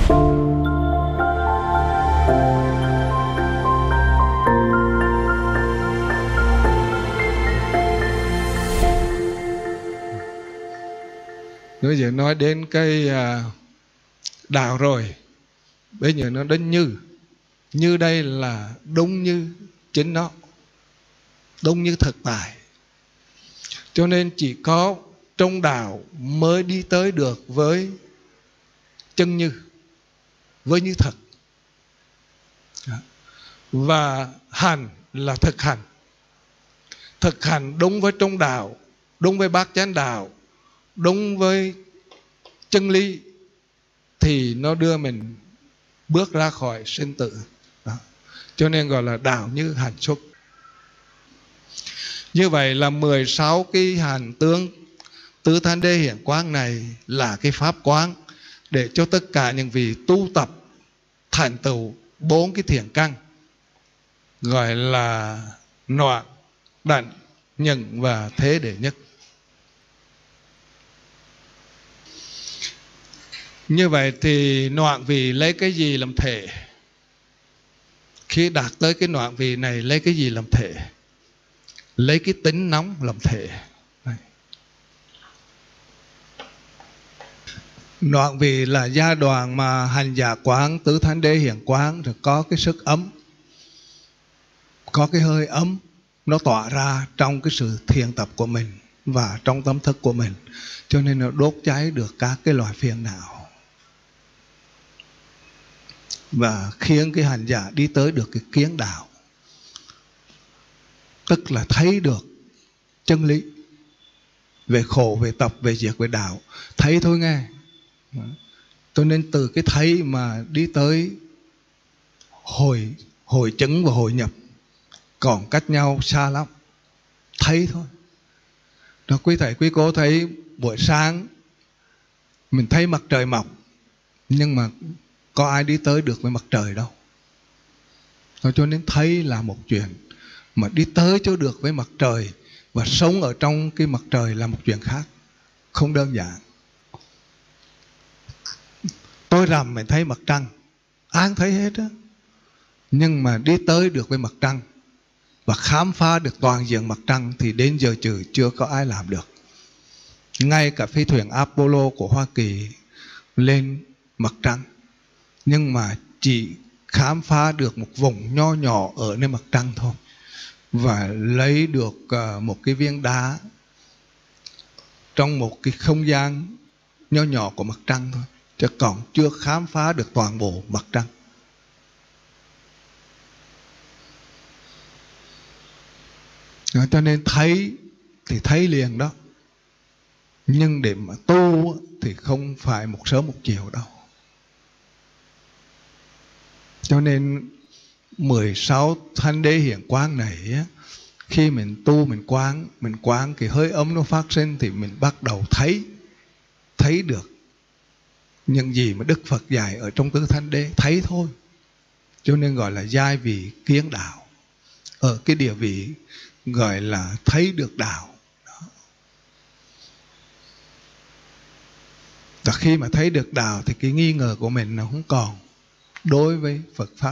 Bây giờ nói đến cái đạo rồi, bây giờ nó đến như. Như đây là đúng như chính nó, đúng như thực tại. Cho nên chỉ có trong đạo mới đi tới được với chân như, với như thật. Và hành là thực hành. Thực hành đúng với trong đạo, đúng với bát chánh đạo, đúng với chân lý, thì nó đưa mình bước ra khỏi sinh tử. Đó. Cho nên gọi là đạo như hành xuất. Như vậy là 16 cái hành tướng tứ thánh đế hiện quang này là cái pháp quán để cho tất cả những vị tu tập thành tựu 4 cái thiện căn, gọi là noạn, đảnh, nhận và thế đệ nhất. Như vậy thì noạn vị lấy cái gì làm thể? Khi đạt tới cái noạn vị này lấy cái gì làm thể? Lấy cái tính nóng làm thể. Noạn vị là giai đoạn mà hành giả quán tứ thánh đế hiện quán rồi có cái sức ấm, có cái hơi ấm nó tỏa ra trong cái sự thiền tập của mình và trong tâm thức của mình, cho nên nó đốt cháy được các cái loại phiền não và khiến cái hành giả đi tới được cái kiến đạo, tức là thấy được chân lý về khổ, về tập, về diệt, về đạo. Thấy thôi nghe. Cho nên từ cái thấy mà đi tới hồi chứng và hồi nhập còn cách nhau xa lắm. Thấy thôi. Đó, quý thầy quý cô thấy buổi sáng mình thấy mặt trời mọc, nhưng mà có ai đi tới được với mặt trời đâu. Đó, cho nên thấy là một chuyện, mà đi tới cho được với mặt trời và sống ở trong cái mặt trời là một chuyện khác, không đơn giản. Tối rằm mình thấy mặt trăng, ai cũng thấy hết á. Nhưng mà đi tới được với mặt trăng và khám phá được toàn diện mặt trăng thì đến giờ trừ chưa có ai làm được. Ngay cả phi thuyền Apollo của Hoa Kỳ lên mặt trăng, nhưng mà chỉ khám phá được một vùng nho nhỏ ở nơi mặt trăng thôi, và lấy được một cái viên đá trong một cái không gian nho nhỏ của mặt trăng thôi, chứ còn chưa khám phá được toàn bộ mặt trăng. Đó, cho nên thấy thì thấy liền đó, nhưng để mà tu thì không phải một sớm một chiều đâu. Cho nên 16 thánh đế hiện quang này á, khi mình tu mình quán cái hơi ấm nó phát sinh thì mình bắt đầu thấy được những gì mà Đức Phật dạy ở trong tứ thánh đế, thấy thôi. Cho nên gọi là giai vị kiến đạo, ở cái địa vị gọi là thấy được đạo. Và khi mà thấy được đạo thì cái nghi ngờ của mình nó không còn đối với Phật Pháp.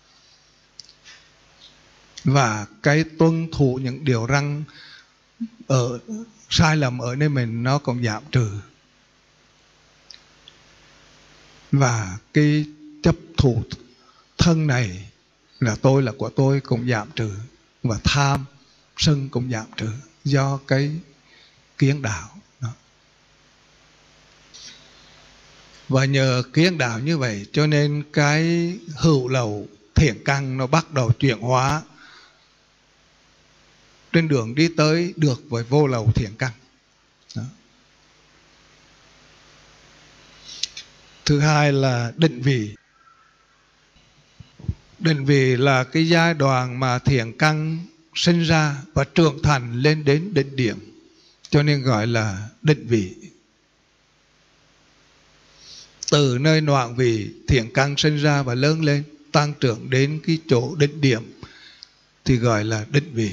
Và cái tuân thủ những điều răn ở sai lầm ở nơi mình nó còn giảm trừ. Và cái chấp thủ thân này là tôi, là của tôi cũng giảm trừ. Và tham, sân cũng giảm trừ do cái kiến đạo đó. Và nhờ kiến đạo như vậy cho nên cái hữu lậu thiện căn nó bắt đầu chuyển hóa trên đường đi tới được với vô lậu thiện căn đó. Thứ hai là định vị. Định vị là cái giai đoạn mà thiện căn sinh ra và trưởng thành lên đến đỉnh điểm, cho nên gọi là định vị. Từ nơi noạn vị thiện căn sinh ra và lớn lên tăng trưởng đến cái chỗ đỉnh điểm thì gọi là định vị.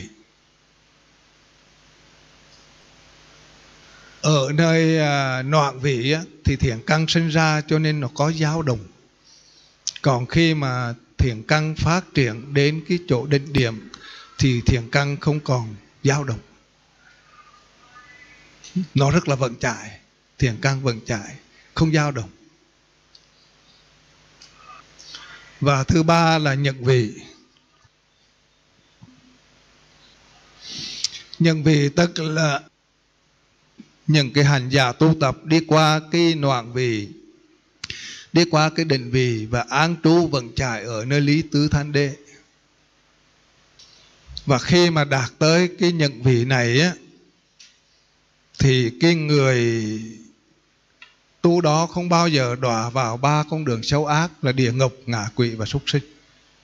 Ở nơi noạn vị thì thiện căn sinh ra cho nên nó có dao động, Còn khi mà thiện căn phát triển đến cái chỗ đỉnh điểm thì thiện căn không còn dao động, nó rất là vững chãi, thiện căn vững chãi, không dao động. Và thứ ba là nhận vị. Nhận vị tức là những cái hành giả tu tập đi qua cái noạn vị, đi qua cái định vị và an trú vững chãi ở nơi lý tứ thanh đế. Và khi mà đạt tới cái nhận vị này á, thì cái người tu đó không bao giờ đọa vào ba con đường xấu ác là địa ngục, ngạ quỷ và súc sinh.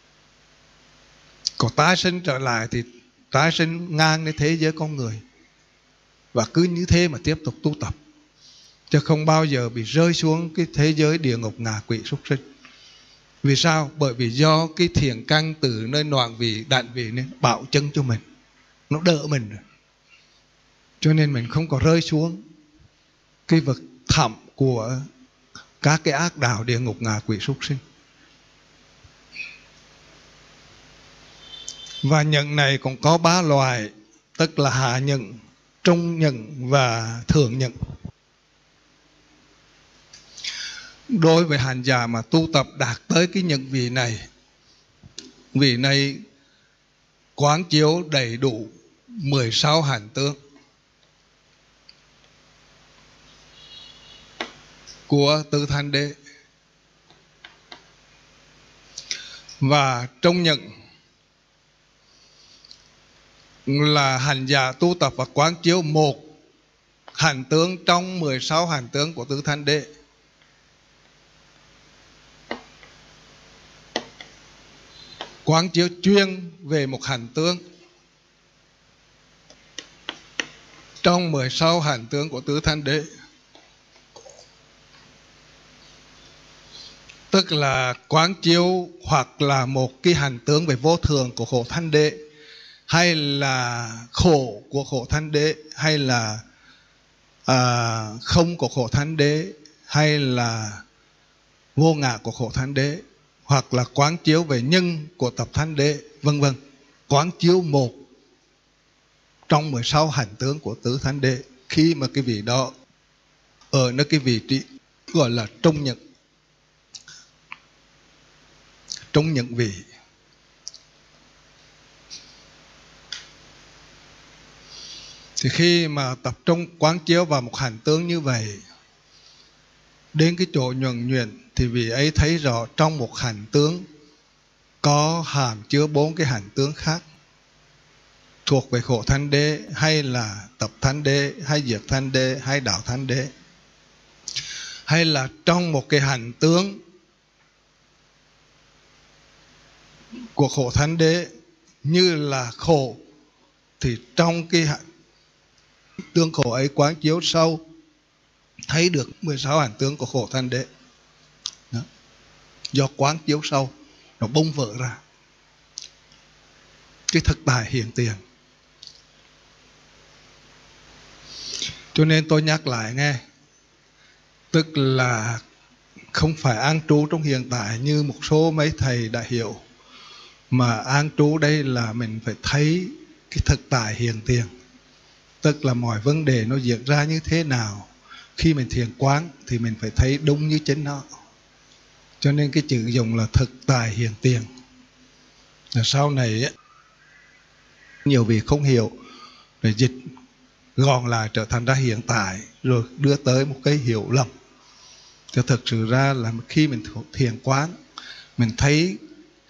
Còn tái sinh trở lại thì tái sinh ngang với thế giới con người, và cứ như thế mà tiếp tục tu tập, chứ không bao giờ bị rơi xuống cái thế giới địa ngục, ngạ quỷ, súc sinh. Vì sao? Bởi vì do cái thiện căn từ nơi noạn vị, đạn vị nên bảo chân cho mình, nó đỡ mình rồi, cho nên mình không có rơi xuống cái vực thẳm của các cái ác đạo địa ngục, ngạ quỷ, súc sinh. Và nhận này cũng có 3 loại, tức là hạ nhận, trung nhận và thượng nhận. Đối với hành giả mà tu tập đạt tới cái nhận vị này quán chiếu đầy đủ 16 hành tướng của tứ thanh đế. Và trung nhận là hành giả tu tập và quán chiếu một hành tướng trong 16 hành tướng của tứ thanh đế. Quán chiếu chuyên về một hành tướng trong 16 hành tướng của tứ thanh đế. Tức là quán chiếu hoặc là một cái hành tướng về vô thường của khổ thanh đế, hay là khổ của khổ thanh đế, hay là không của khổ thanh đế, hay là vô ngã của khổ thanh đế, hoặc là quán chiếu về nhân của tập thanh đế, vân vân. Quán chiếu một trong 16 hành tướng của tứ thanh đế, khi mà cái vị đó ở nơi cái vị trí gọi là trung nhận, trung nhận vị. Thì khi mà tập trung quán chiếu vào một hành tướng như vậy, đến cái chỗ nhuần nhuyễn thì vị ấy thấy rõ trong một hành tướng có hàm chứa 4 cái hành tướng khác thuộc về khổ thanh đế, hay là tập thanh đế, hay diệt thanh đế, hay đạo thanh đế. Hay là trong một cái hành tướng của khổ thanh đế như là khổ, thì trong cái tướng khổ ấy quán chiếu sâu thấy được 16 hành tướng của khổ thanh đế. Đó. Do quán chiếu sâu nó bung vỡ ra cái thực tại hiện tiền. Cho nên tôi nhắc lại nghe, tức là không phải an trú trong hiện tại như một số mấy thầy đã hiểu, mà an trú đây là mình phải thấy cái thực tại hiện tiền, tức là mọi vấn đề nó diễn ra như thế nào. Khi mình thiền quán thì mình phải thấy đúng như chính nó. Cho nên cái chữ dùng là thực tại hiện tiền. Là sau này ấy, nhiều vị không hiểu rồi dịch gọn lại trở thành ra hiện tại, rồi đưa tới một cái hiểu lầm. Cho thực sự ra là khi mình thiền quán, mình thấy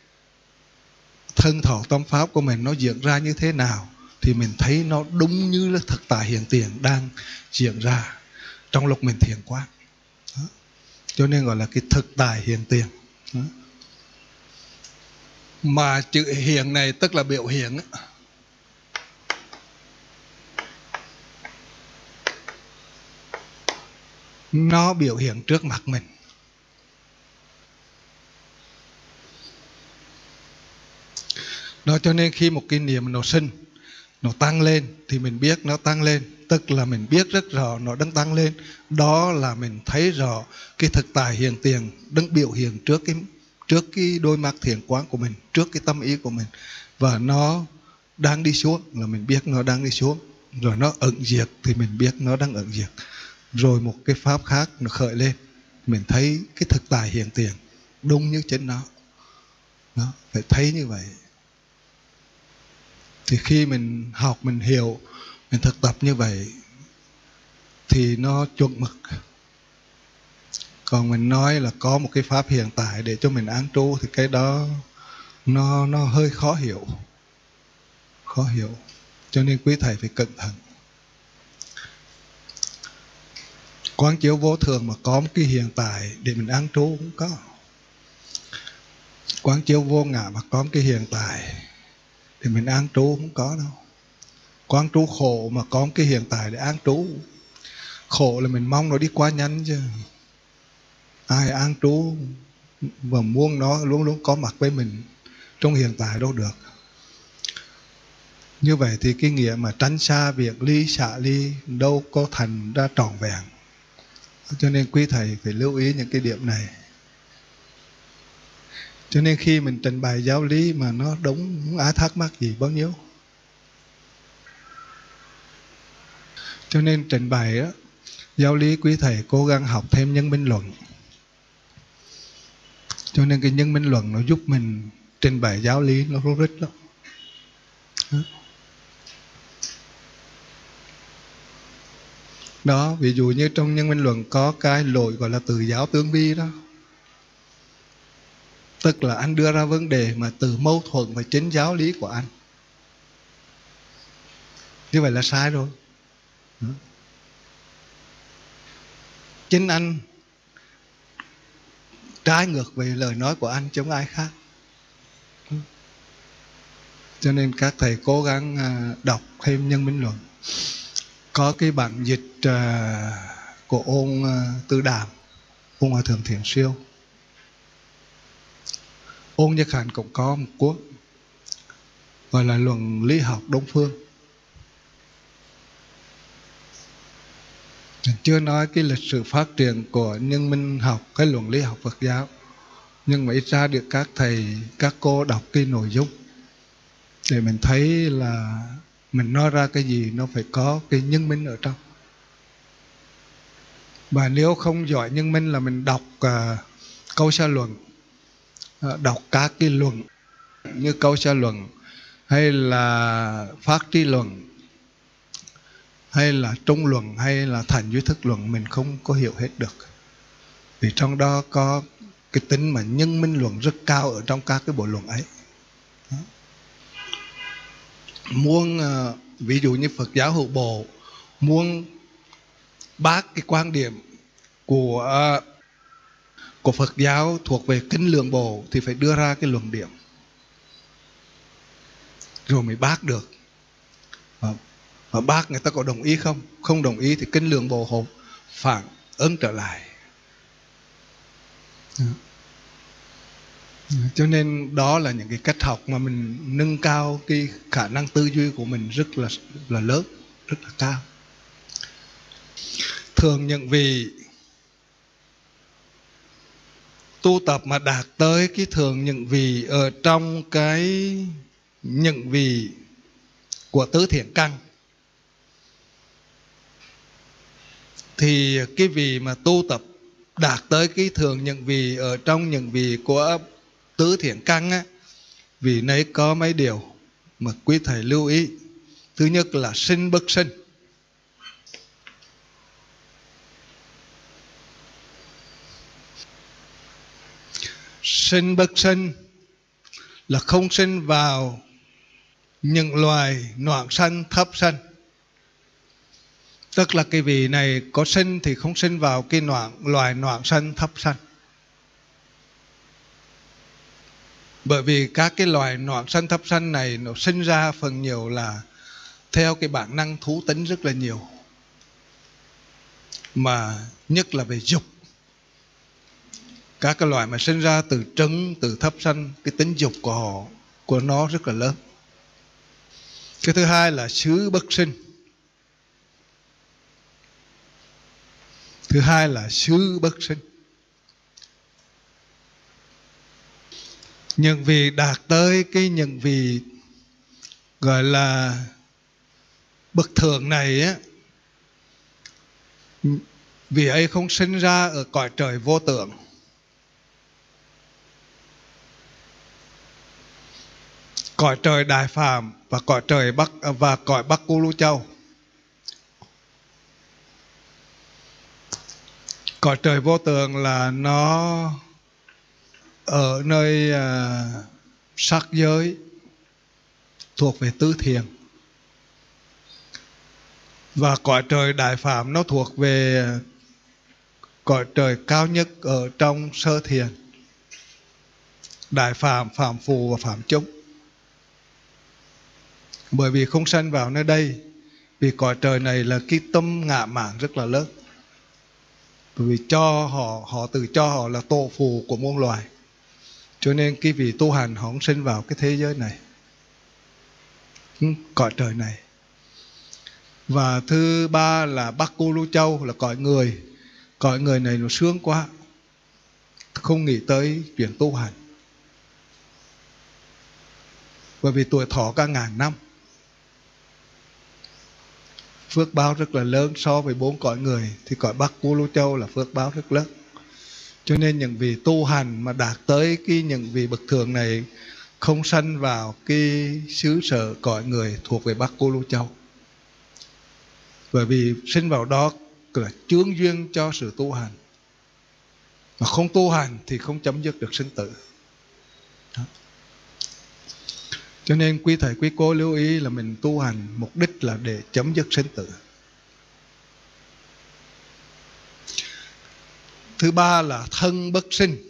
thân thọ tâm pháp của mình nó diễn ra như thế nào, thì mình thấy nó đúng như là thực tại hiện tiền đang diễn ra trong lúc mình thiền quán. Đó. Cho nên gọi là cái thực tại hiện tiền. Đó. Mà chữ hiện này tức là biểu hiện. Nó biểu hiện trước mặt mình. Đó, cho nên khi một cái niệm nó sinh, nó tăng lên thì mình biết nó tăng lên, tức là mình biết rất rõ nó đang tăng lên. Đó là mình thấy rõ cái thực tại hiện tiền đang biểu hiện trước trước cái đôi mắt thiện quang của mình, trước cái tâm ý của mình, và nó đang đi xuống là mình biết nó đang đi xuống, rồi nó ẩn diệt thì mình biết nó đang ẩn diệt, rồi một cái pháp khác nó khởi lên, mình thấy cái thực tại hiện tiền đúng như chính nó. Đó, phải thấy như vậy. Thì khi mình học, mình hiểu, mình thực tập như vậy thì nó chuẩn mực. Còn mình nói là có một cái pháp hiện tại để cho mình an trú thì cái đó nó hơi khó hiểu. Khó hiểu. Cho nên quý thầy phải cẩn thận. Quán chiếu vô thường mà có một cái hiện tại để mình an trú cũng có. Quán chiếu vô ngã mà có một cái hiện tại thì mình an trú không có đâu. Quán trú khổ mà có một cái hiện tại để an trú. Khổ là mình mong nó đi qua nhanh chứ. Ai an trú và muốn nó luôn luôn có mặt với mình trong hiện tại đâu được. Như vậy thì cái nghĩa mà tránh xa việc ly xả ly đâu có thành ra trọn vẹn. Cho nên quý thầy phải lưu ý những cái điểm này. Cho nên khi mình trình bày giáo lý mà nó đúng, không ai thắc mắc gì bao nhiêu. Cho nên trình bày đó, giáo lý quý thầy cố gắng học thêm nhân minh luận. Cho nên cái nhân minh luận nó giúp mình trình bày giáo lý nó rút rít lắm. Đó, ví dụ như trong nhân minh luận có cái lỗi gọi là từ giáo tương vi đó. Tức là anh đưa ra vấn đề mà từ mâu thuẫn với chính giáo lý của anh. Như vậy là sai rồi. Chính anh trái ngược về lời nói của anh chứ không ai khác. Cho nên các thầy cố gắng đọc thêm nhân minh luận. Có cái bản dịch của ông Tư Đàm, ông Hòa Thượng Thiện Siêu. Ông Nhật Hạnh cũng có một cuốn gọi là Luận Lý Học Đông Phương. Mình chưa nói cái lịch sử phát triển của nhân minh học, cái luận lý học Phật giáo, nhưng mà ít ra được các thầy, các cô đọc cái nội dung để mình thấy là mình nói ra cái gì nó phải có cái nhân minh ở trong. Và nếu không giỏi nhân minh là mình đọc câu xã luận, đọc các cái luận như câu xã luận hay là phát tri luận hay là trung luận hay là thành duy thức luận, mình không có hiểu hết được. Vì trong đó có cái tính mà nhân minh luận rất cao ở trong các cái bộ luận ấy. Muốn ví dụ như Phật giáo hữu bộ muốn bác cái quan điểm của Phật giáo thuộc về kinh lượng bộ thì phải đưa ra cái luận điểm rồi mới bác được. Và bác người ta có đồng ý không? Không đồng ý thì kinh lượng bộ hộ phản ứng trở lại. Cho nên đó là những cái cách học mà mình nâng cao cái khả năng tư duy của mình rất là lớn, rất là cao. Thường những vị tu tập mà đạt tới cái thường những vị ở trong cái những vị của tứ thiện căn thì cái vị mà tu tập đạt tới cái thường những vị ở trong những vị của tứ thiện căn á, vì nấy có mấy điều mà quý thầy lưu ý. Thứ nhất là sinh bất sinh. Sinh bất sinh là không sinh vào những loài noãn sanh thấp sanh. Tức là cái vị này có sinh thì không sinh vào cái loài noãn sanh thấp sanh. Bởi vì các cái loài noãn sanh thấp sanh này nó sinh ra phần nhiều là theo cái bản năng thú tính rất là nhiều. Mà nhất là về dục. Các cái loài mà sinh ra từ trứng, từ thấp sanh, cái tính dục của họ, của nó rất là lớn. Cái thứ hai là xứ bất sinh. Thứ hai là xứ bất sinh. Những vị đạt tới cái những vị gọi là bậc thượng này á, vì ấy không sinh ra ở cõi trời vô tưởng. Cõi trời Đại Phàm và cõi trời Bắc Cu Lu Châu. Cõi trời vô tưởng là nó ở nơi sắc giới thuộc về tứ thiền, và cõi trời Đại Phàm nó thuộc về cõi trời cao nhất ở trong sơ thiền, Đại Phàm, Phạm Phù và Phạm Chúng. Bởi vì không sanh vào nơi đây, vì cõi trời này là cái tâm ngạ mạn rất là lớn. Bởi vì họ tự cho họ là tổ phụ của muôn loài, cho nên cái vị tu hành họ không sinh vào cái thế giới này, cõi trời này. Và thứ ba là Bắc Cu Lu Châu là cõi người. Cõi người này nó sướng quá, không nghĩ tới chuyện tu hành, bởi vì tuổi thọ cả ngàn năm, phước báo rất là lớn. So với 4 cõi người thì cõi Bắc Cu Lu Châu là phước báo rất lớn. Cho nên những vị tu hành mà đạt tới những vị bậc thượng này không sanh vào cái xứ sở cõi người thuộc về Bắc Cu Lu Châu, bởi vì sinh vào đó là chướng duyên cho sự tu hành, mà không tu hành thì không chấm dứt được sinh tử. Đó. Cho nên quý thầy quý cô lưu ý là mình tu hành mục đích là để chấm dứt sinh tử. Thứ ba là thân bất sinh.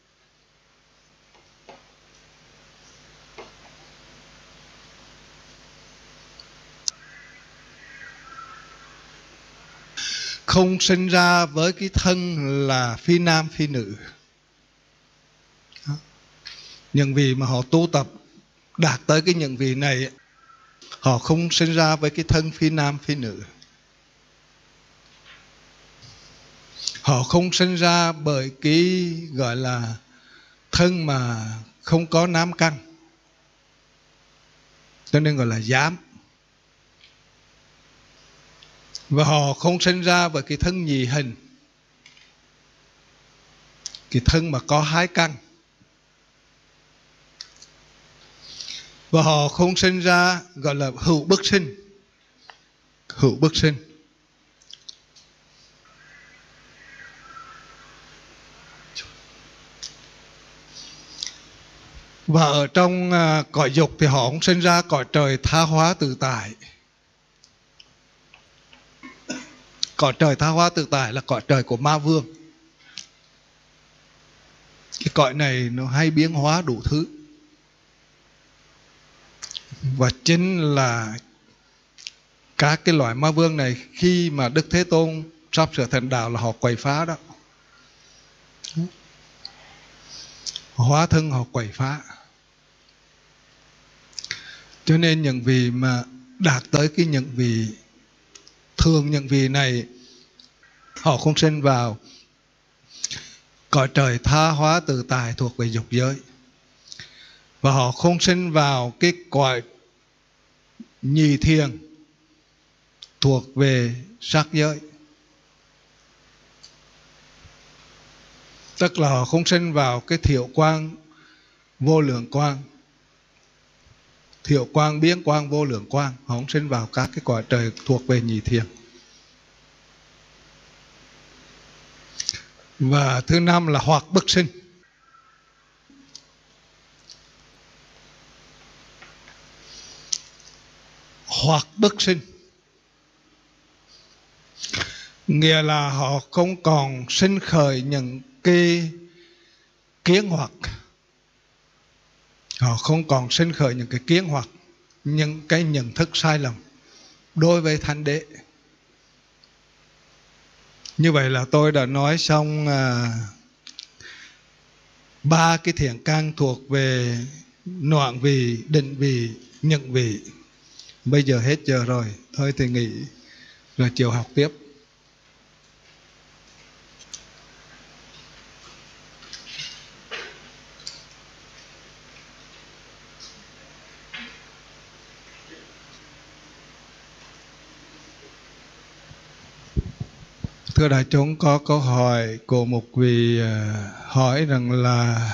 Không sinh ra với cái thân là phi nam phi nữ. Đó. Những vị mà họ tu tập đạt tới cái những vị này, họ không sinh ra với cái thân phi nam phi nữ. Họ không sinh ra bởi cái gọi là thân mà không có nam căn, cho nên gọi là giám. Và họ không sinh ra bởi cái thân nhị hình, cái thân mà có 2 căn. Và họ không sinh ra gọi là hữu bất sinh. Hữu bất sinh. Và ở trong cõi dục thì họ không sinh ra cõi trời tha hóa tự tại. Cõi trời tha hóa tự tại là cõi trời của ma vương. Cái cõi này nó hay biến hóa đủ thứ. Và chính là các cái loại ma vương này, khi mà Đức Thế Tôn sắp sửa thành đạo là họ quậy phá đó. Hóa thân họ quậy phá. Cho nên những vị mà đạt tới cái những vị thường, những vị này họ không sinh vào cõi trời tha hóa tự tại thuộc về dục giới, và họ không sinh vào cái cõi nhị thiền thuộc về sắc giới. Tức là họ không sinh vào cái thiểu quang, vô lượng quang, thiểu quang, biến quang, vô lượng quang. Họ không sinh vào các cái cõi trời thuộc về nhị thiền. Và thứ năm là hoặc bất sinh. Hoặc bất sinh nghĩa là họ không còn sinh khởi những cái kiến hoặc. Họ không còn sinh khởi những cái kiến hoặc, những cái nhận thức sai lầm đối với Thánh Đế. Như vậy là tôi đã nói xong 3 cái thiện căn thuộc về noạn vị, định vị, nhận vị. Bây giờ hết giờ rồi, thôi thì nghỉ rồi chiều học tiếp. Thưa đại chúng, có câu hỏi của một vị hỏi rằng là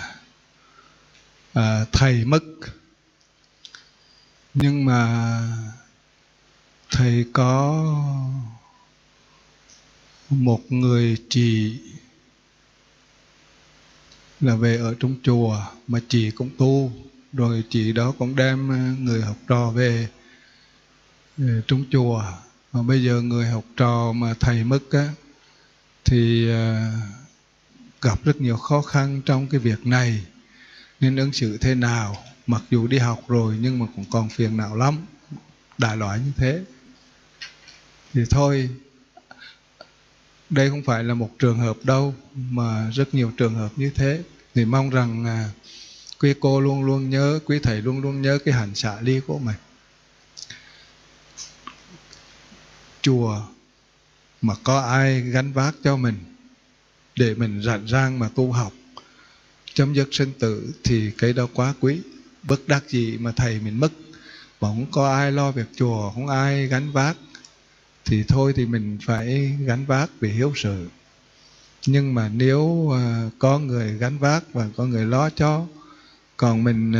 thầy mất, nhưng mà thầy có một người chị là về ở trong chùa, mà chị cũng tu, rồi chị đó cũng đem người học trò về trong chùa. Mà bây giờ người học trò mà thầy mất á, thì gặp rất nhiều khó khăn trong cái việc này, nên ứng xử thế nào? Mặc dù đi học rồi nhưng mà cũng còn phiền não lắm, đại loại như thế. Thì thôi, đây không phải là một trường hợp đâu, mà rất nhiều trường hợp như thế. Thì mong rằng quý cô luôn luôn nhớ, quý thầy luôn luôn nhớ cái hạnh xả ly của mình. Chùa mà có ai gánh vác cho mình để mình rảnh rang mà tu học, chấm dứt sinh tử, thì cái đó quá quý. Bất đắc dĩ mà thầy mình mất, mà không có ai lo việc chùa, không ai gánh vác, thì thôi thì mình phải gánh vác vì hiếu sự. Nhưng mà nếu có người gánh vác và có người lo cho, còn mình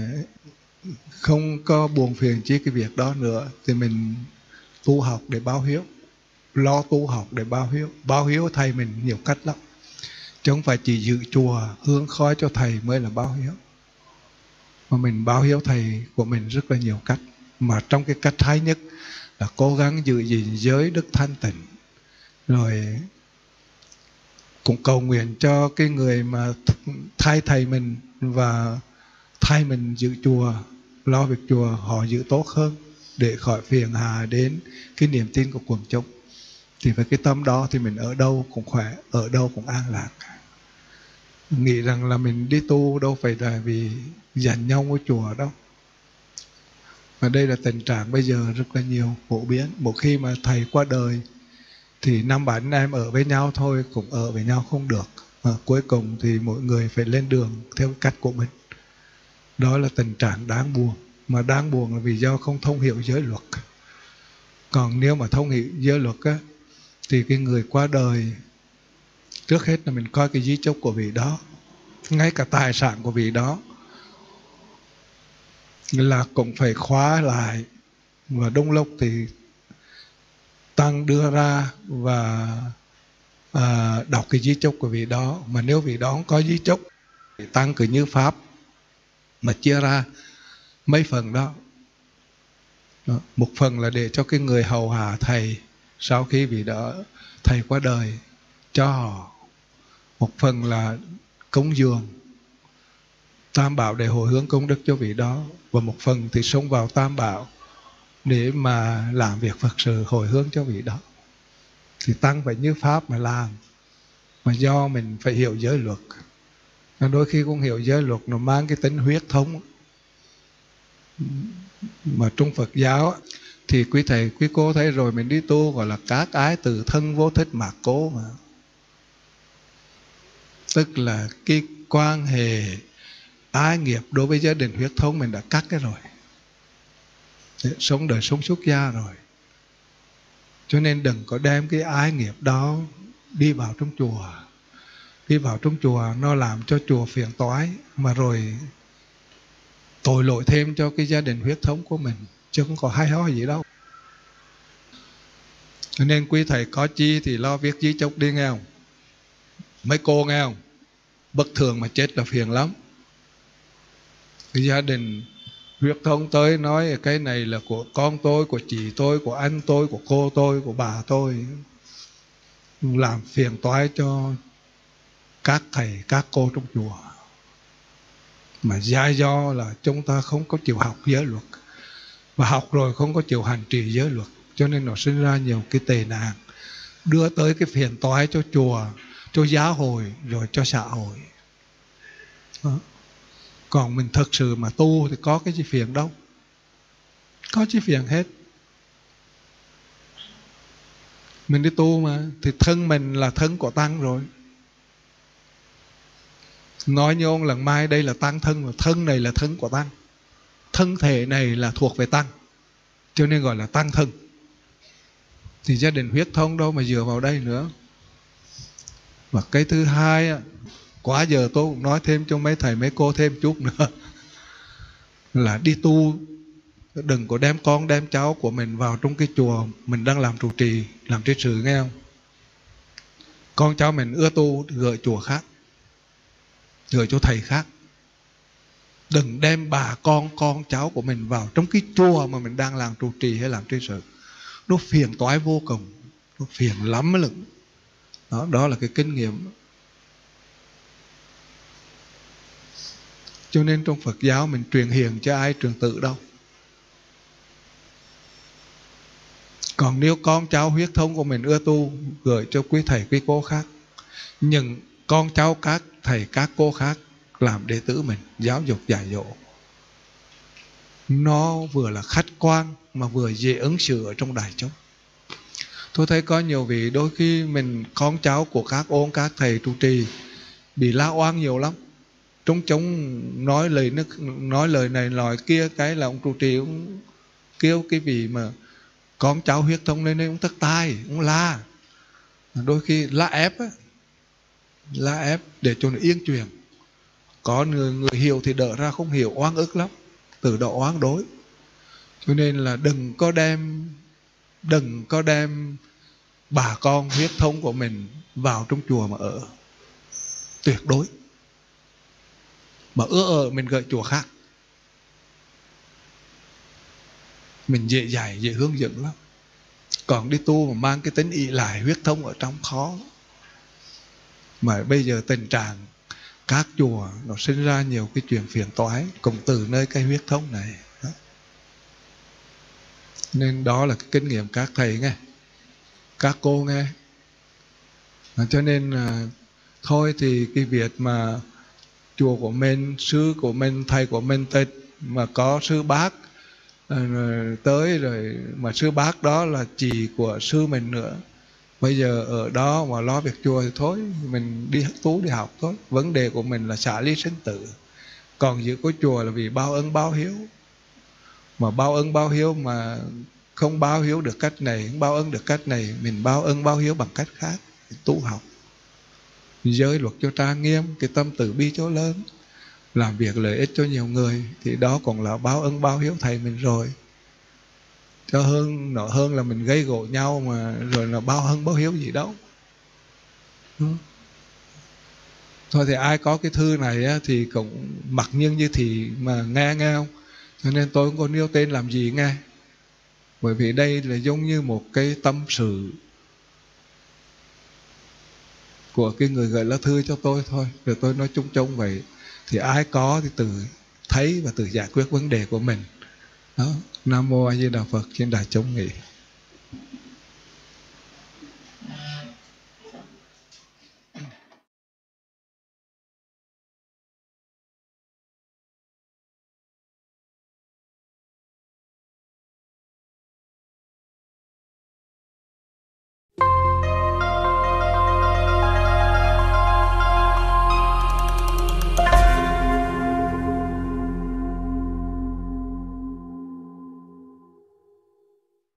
không có buồn phiền chi cái việc đó nữa, thì mình tu học để báo hiếu, lo tu học để báo hiếu. Báo hiếu thầy mình nhiều cách lắm, chứ không phải chỉ giữ chùa hương khói cho thầy mới là báo hiếu. Mà mình báo hiếu thầy của mình rất là nhiều cách, mà trong cái cách hay nhất là cố gắng giữ gìn giới đức thanh tịnh, rồi cũng cầu nguyện cho cái người mà thay thầy mình và thay mình giữ chùa, lo việc chùa, họ giữ tốt hơn để khỏi phiền hà đến cái niềm tin của quần chúng. Thì với cái tâm đó thì mình ở đâu cũng khỏe, ở đâu cũng an lạc. Nghĩ rằng là mình đi tu đâu phải là vì giành nhau ngôi chùa đâu. Và đây là tình trạng bây giờ rất là nhiều, phổ biến. Một khi mà thầy qua đời thì 5-7 anh em ở với nhau thôi, cũng ở với nhau không được. Và cuối cùng thì mỗi người phải lên đường theo cách của mình. Đó là tình trạng đáng buồn. Mà đáng buồn là vì do không thông hiểu giới luật. Còn nếu mà thông hiểu giới luật á, thì cái người qua đời, trước hết là mình coi cái di chúc của vị đó, ngay cả tài sản của vị đó là cũng phải khóa lại. Và đúng lúc thì tăng đưa ra và đọc cái di chúc của vị đó. Mà nếu vị đó không có di chúc thì tăng cứ như pháp mà chia ra mấy phần đó. Một phần là để cho cái người hầu hạ thầy sau khi vị đó thầy qua đời cho họ, một phần là cúng dường tam bảo để hồi hướng công đức cho vị đó, và một phần thì xông vào tam bảo để mà làm việc Phật sự hồi hướng cho vị đó. Thì tăng phải như pháp mà làm. Mà do mình phải hiểu giới luật, đôi khi cũng hiểu giới luật nó mang cái tính huyết thống. Mà trong Phật giáo thì quý thầy quý cô thấy rồi, mình đi tu gọi là các ái từ thân vô thích mạc cố mà. Tức là cái quan hệ ái nghiệp đối với gia đình huyết thống mình đã cắt cái rồi, sống đời sống xuất gia rồi. Cho nên đừng có đem cái ái nghiệp đó đi vào trong chùa. Đi vào trong chùa nó làm cho chùa phiền toái, mà rồi tội lỗi thêm cho cái gia đình huyết thống của mình, chứ không có hay ho gì đâu. Cho nên quý thầy có chi thì lo viết di chúc đi nghe không? Mấy cô nghe không? Bất thường mà chết là phiền lắm. Cái gia đình huyết thống tới nói cái này là của con tôi, của chị tôi, của anh tôi, của cô tôi, của bà tôi, làm phiền toái cho các thầy các cô trong chùa. Mà do là chúng ta không có chịu học giới luật, và học rồi không có chịu hành trì giới luật, cho nên nó sinh ra nhiều cái tệ nạn, đưa tới cái phiền toái cho chùa, cho giáo hội, rồi cho xã hội. Đó. Còn mình thật sự mà tu thì có cái gì phiền đâu, có chi phiền hết. Mình đi tu mà, thì thân mình là thân của tăng rồi. Nói như ông lần mai đây là tăng thân, và thân này là thân của tăng. Thân thể này là thuộc về tăng, cho nên gọi là tăng thân. Thì gia đình huyết thống đâu mà dựa vào đây nữa. Và cái thứ hai á, quá giờ tôi cũng nói thêm cho mấy thầy mấy cô thêm chút nữa, là đi tu đừng có đem con đem cháu của mình vào trong cái chùa mình đang làm trụ trì, làm trì sự, nghe không? Con cháu mình ưa tu gửi chùa khác, gửi cho thầy khác. Đừng đem bà con cháu của mình vào trong cái chùa mà mình đang làm trụ trì hay làm trì sự. Nó phiền toái vô cùng, nó phiền lắm lận. Đó là cái kinh nghiệm. Cho nên trong Phật giáo mình truyền hiền cho ai truyền tự đâu. Còn nếu con cháu huyết thống của mình ưa tu, gửi cho quý thầy quý cô khác. Nhưng con cháu các thầy các cô khác làm đệ tử mình, giáo dục dạy dỗ. Nó vừa là khách quan mà vừa dễ ứng xử ở trong đại chúng. Tôi thấy có nhiều vị đôi khi mình con cháu của các ôn các thầy trụ trì bị la oan nhiều lắm. Chúng nói lời này nói kia, cái là ông trụ trì cũng kêu cái vị mà con cháu huyết thống lên đây ông tức tai, ông la. Đôi khi la ép á, la ép để cho nó yên chuyện. Có người hiểu thì đỡ ra, không hiểu oan ức lắm, tự độ oan đối. Cho nên là đừng có đem bà con huyết thống của mình vào trong chùa mà ở. Tuyệt đối. Mà ở mình gợi chùa khác, mình dễ dạy, dễ hướng dẫn lắm. Còn đi tu mà mang cái tính ỷ lại huyết thống ở trong khó. Mà bây giờ tình trạng các chùa nó sinh ra nhiều cái chuyện phiền toái cũng từ nơi cái huyết thống này. Nên đó là cái kinh nghiệm các thầy nghe, các cô nghe. Cho nên thôi thì cái việc mà chùa của mình, sư của mình, thầy của mình tịch mà có sư bác tới rồi, mà sư bác đó là chị của sư mình nữa, bây giờ ở đó mà lo việc chùa thì thôi, mình đi tu đi học thôi. Vấn đề của mình là xả ly sinh tử. Còn giữ có chùa là vì báo ân báo hiếu. Mà báo ân báo hiếu mà không báo hiếu được cách này, không báo ân được cách này, mình báo ân báo hiếu bằng cách khác, tu học, giới luật cho trang nghiêm, cái tâm từ bi cho lớn, làm việc lợi ích cho nhiều người, thì đó còn là báo ân báo hiếu thầy mình rồi. Cho hơn là mình gây gổ nhau mà rồi là báo ân báo hiếu gì đâu. Thôi thì ai có cái thư này á, thì cũng mặc nhiên như thì mà nghe không. Cho nên tôi không có nêu tên làm gì nghe. Bởi vì đây là giống như một cái tâm sự của cái người gửi lá thư cho tôi thôi. Rồi tôi nói chung chung vậy. Thì ai có thì tự thấy và tự giải quyết vấn đề của mình. Đó. Nam Mô A Di Đà Phật. Trên đại chúng nghỉ.